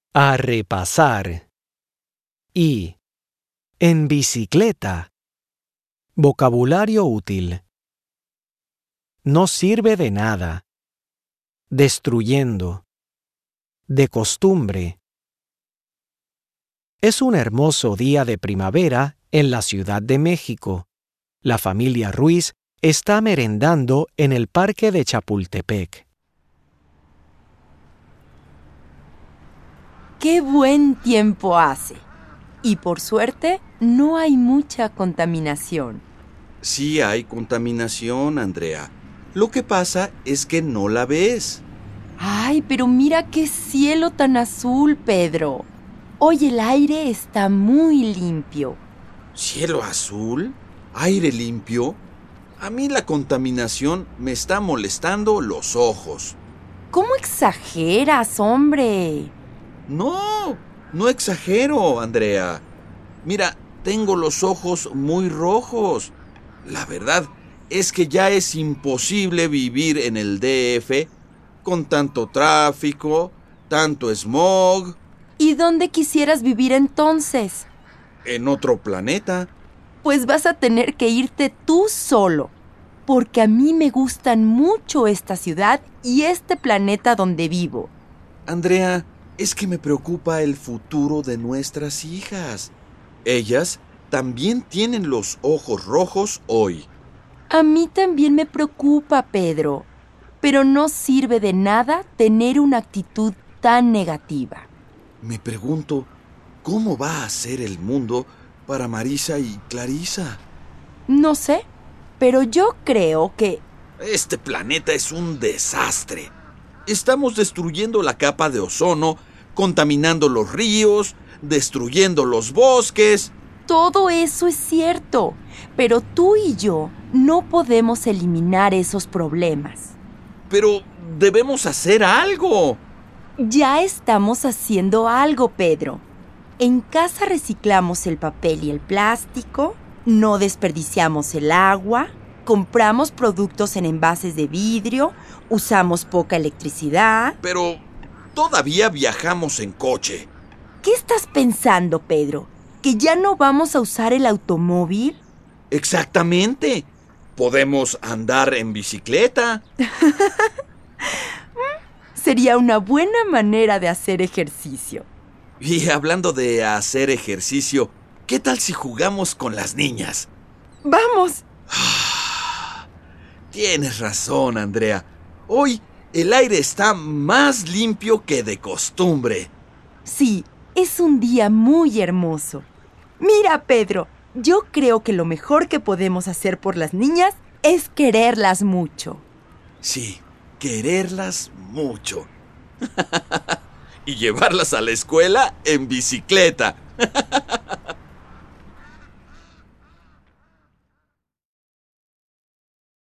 A repasar. Y en bicicleta. Vocabulario útil. No sirve de nada. Destruyendo. De costumbre. Es un hermoso día de primavera en la Ciudad de México. La familia Ruiz está merendando en el Parque de Chapultepec. ¡Qué buen tiempo hace! Y por suerte, no hay mucha contaminación. Sí hay contaminación, Andrea. Lo que pasa es que no la ves. ¡Ay, pero mira qué cielo tan azul, Pedro! Hoy el aire está muy limpio. ¿Cielo azul? ¿Aire limpio? A mí la contaminación me está molestando los ojos. ¿Cómo exageras, hombre? No exagero, Andrea. Mira, tengo los ojos muy rojos. La verdad es que ya es imposible vivir en el DF con tanto tráfico, tanto smog. ¿Y dónde quisieras vivir entonces? En otro planeta. Pues vas a tener que irte tú solo, porque a mí me gustan mucho esta ciudad y este planeta donde vivo. Andrea, es que me preocupa el futuro de nuestras hijas. Ellas también tienen los ojos rojos hoy. A mí también me preocupa, Pedro, pero no sirve de nada tener una actitud tan negativa. Me pregunto, ¿cómo va a ser el mundo para Marisa y Clarisa? No sé, pero yo creo que... Este planeta es un desastre. Estamos destruyendo la capa de ozono, contaminando los ríos, destruyendo los bosques. Todo eso es cierto, pero tú y yo no podemos eliminar esos problemas. Pero debemos hacer algo. Ya estamos haciendo algo, Pedro. En casa reciclamos el papel y el plástico, no desperdiciamos el agua, compramos productos en envases de vidrio, usamos poca electricidad. Pero todavía viajamos en coche. ¿Qué estás pensando, Pedro? ¿Que ya no vamos a usar el automóvil? Exactamente. Podemos andar en bicicleta. Sería una buena manera de hacer ejercicio. Y hablando de hacer ejercicio, ¿qué tal si jugamos con las niñas? ¡Vamos! Tienes razón, Andrea. Hoy el aire está más limpio que de costumbre. Sí, es un día muy hermoso. Mira, Pedro, yo creo que lo mejor que podemos hacer por las niñas es quererlas mucho. Sí, quererlas mucho. Y llevarlas a la escuela en bicicleta.